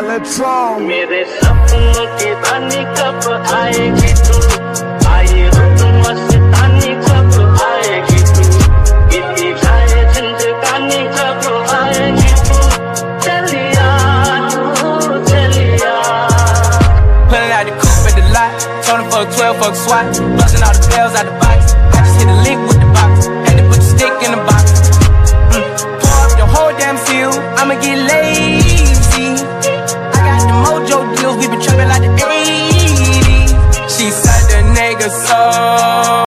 Megatron. मेरे सपनों की रानी कब आएगी तू, आए हो तुम मस्तानी कब आएगी तू, बीती जाए जिंदगानी कब आएगी तू, चलिया तू चलिया. Pulling out the coupe at the lot, Tony fuck 12, fuck SWAT, busting all the bells out the box.